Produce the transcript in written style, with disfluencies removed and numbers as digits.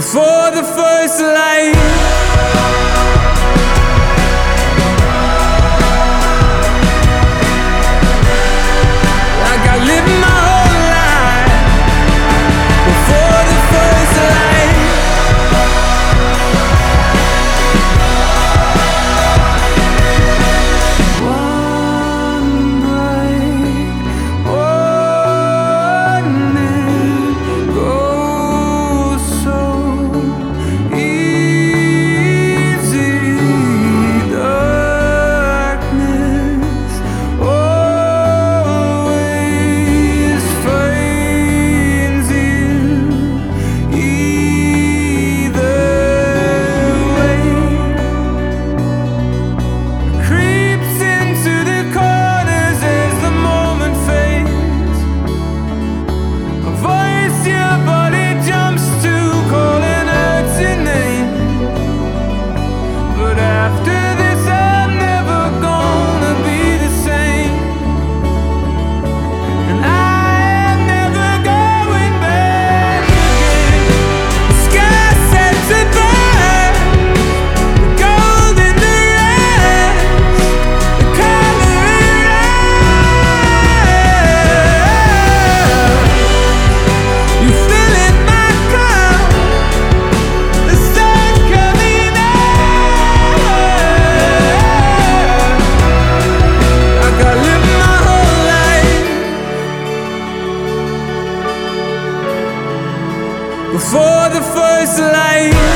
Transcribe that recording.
before the first light. Like I lived my whole life before the first light. One bright morning goes so easy. Darkness always finds you either way. Creeps into the corners as the moment fades. A voice your body jumps to, calling out your name. But after this I'm never gonna be the same, and I am never going back again. The sky sets it burn, the gold in the rest, the color it up. You fill in my cup, the sun coming up. Like I lived my whole life before the first light.